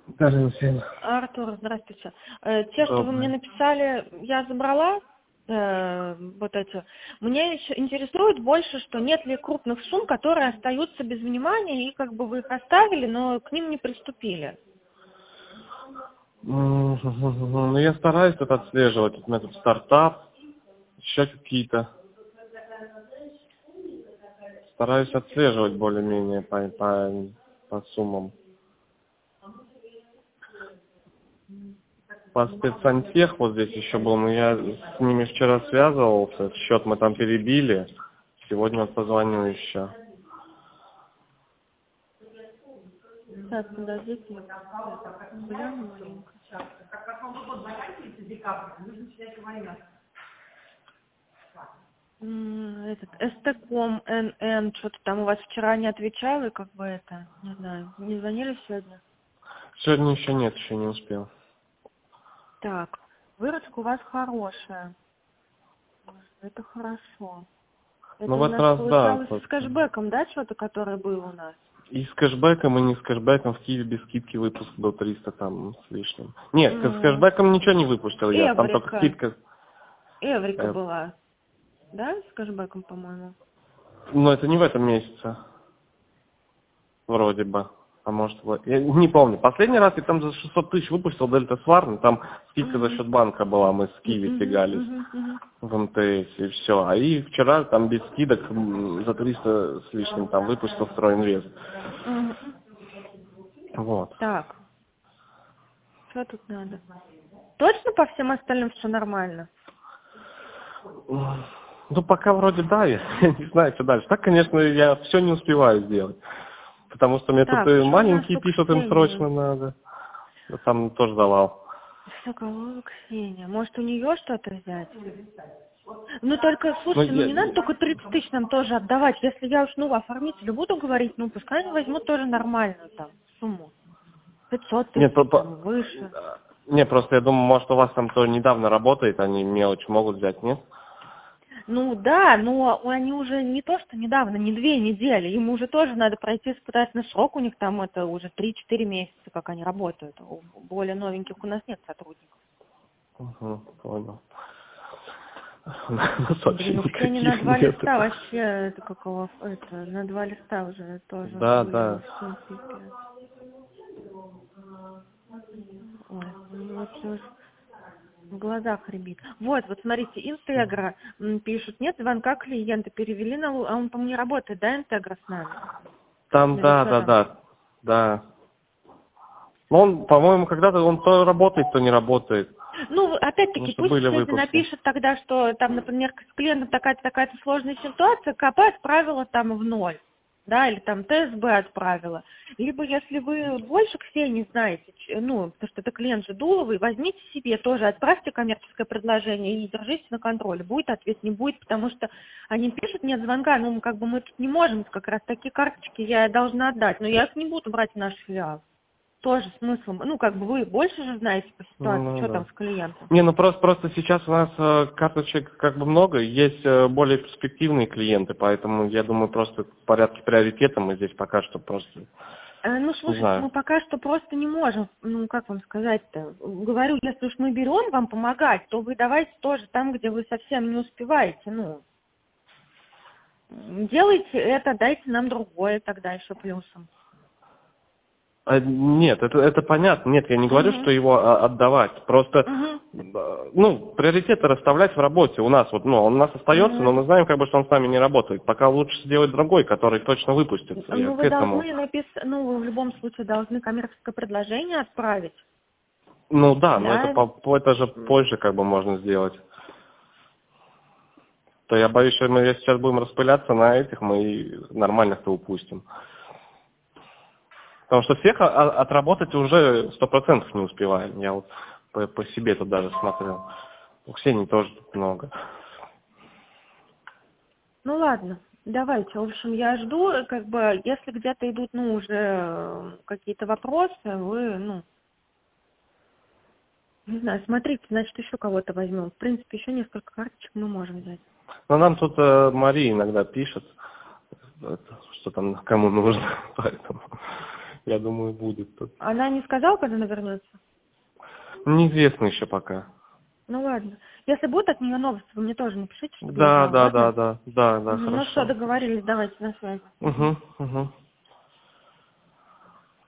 Даже всем. Артур, здравствуйте. Те, что вы мне Добрый. написали, я забрала, вот эти. Меня еще интересует больше, что нет ли крупных сумм, которые остаются без внимания, и как бы вы их оставили, но к ним не приступили. Ну, я стараюсь это отслеживать. Вот метод стартап, еще какие-то. Стараюсь отслеживать более-менее по суммам. По спецсантех вот здесь еще был, но я с ними вчера связывался, счет мы там перебили. Сегодня вот позвоню еще. Сейчас, подождите, я гляну маленько. Этот СТКом НН, что-то там у вас вчера не отвечал, и как бы это, не знаю, не звонили сегодня? Сегодня еще нет, еще не успел. Так, выручка у вас хорошая, это хорошо. Ну Это в у этот нас раз да. получалось с кэшбэком, да, что-то, которое было у нас? И с кэшбэком, и не с кэшбэком в Киеве без скидки выпуск до 300 там с лишним. Нет, с кэшбэком ничего не выпустил я, там только Эврика. скидка. Эврика была, да, с кэшбэком, по-моему? Но это не в этом месяце, вроде бы. А может, я не помню. Последний раз я там за 600 тысяч выпустил Дельта Сварн, там скидка за счет банка была, мы с Киви тягались в МТС, и все. А и вчера там без скидок за 300 с лишним там выпустил Стройинвест. Вот. Так, что тут надо? Точно по всем остальным все нормально? Ну, пока вроде да, я не знаю, что дальше. Так, конечно, я все не успеваю сделать. Потому что мне тут Так, и что у нас маленькие у пишут, им Ксении? срочно надо. Я там тоже давал. Все, кого Ксения? Может, у нее что-то взять? Ну, только, Ну, слушайте, ну не надо только 30 тысяч нам тоже отдавать. Если я уж, оформителю буду говорить, пускай они возьмут тоже нормальную там сумму. 500 нет, тысяч там, выше. не, просто я думаю, может, у вас там кто недавно работает, они мелочь могут взять, нет? Ну да, но они уже не то, что недавно, не 2 недели. Им уже тоже надо пройти испытательный срок. У них там это уже 3-4 месяца, как они работают. У более новеньких у нас нет сотрудников. Угу, понял. Блин, Вообще у Ксении на никаких 2 нет. листа вообще, это какого, это, на 2 листа уже тоже Да, были да. сумки. Ой, ну вообще уж в глазах рябит. Вот смотрите, Интегра пишут, нет звонка клиента, перевели на а он, по-моему, не работает, да, Интегра с нами? Там, Или что там? да. Но он, по-моему, когда-то он то работает, то не работает. Ну, Потому опять-таки, что пусть были сегодня выпуски. напишет тогда, что там, например, с клиентом такая-то сложная ситуация, КП отправила там в ноль, да, или там ТСБ отправила. Либо, если вы больше Ксении знаете, потому что это клиент же Дуловый, возьмите себе тоже, отправьте коммерческое предложение и держите на контроле. Будет ответ, не будет, потому что они пишут, нет звонка, мы тут не можем, как раз такие карточки я должна отдать, но я их не буду брать в наш филиал. Тоже смыслом, вы больше же знаете по ситуации, Ну, что да. там с клиентом. Не, просто сейчас у нас карточек много, есть более перспективные клиенты, поэтому я думаю, просто в порядке приоритета мы здесь пока что просто, не Слушайте, знаю. мы пока что просто не можем, как вам сказать-то. Говорю, если уж мы берем вам помогать, то вы давайте тоже там, где вы совсем не успеваете, делайте это, дайте нам другое тогда еще плюсом. Нет, это понятно. Нет, я не говорю, что Угу. его отдавать. Просто, Угу. приоритеты расставлять в работе. У нас он у нас остается, но мы знаем, что он с нами не работает. Пока лучше сделать другой, который точно выпустится. Я к Вы этому. должны вы в любом случае должны коммерческое предложение отправить. Ну да, но Да? это же позже можно сделать. То я боюсь, что мы сейчас будем распыляться на этих, мы и нормальных-то упустим. Потому что всех отработать уже 100% не успеваем. Я вот по себе тут даже смотрел. У Ксении тоже тут много. Ладно, давайте. В общем, я жду, если где-то идут, уже какие-то вопросы, вы, не знаю, смотрите, значит, еще кого-то возьмем. В принципе, еще несколько карточек мы можем взять. Но нам тут Мария иногда пишет, что там кому нужно, поэтому я думаю, будет тут. Она не сказала, когда она вернется? Неизвестно еще пока. Ну ладно. Если будут от нее новости, вы мне тоже напишите, чтобы я Да, знала, да, ладно? да, да, да, да, Ну хорошо. что, договорились, давайте на связи. Угу, угу.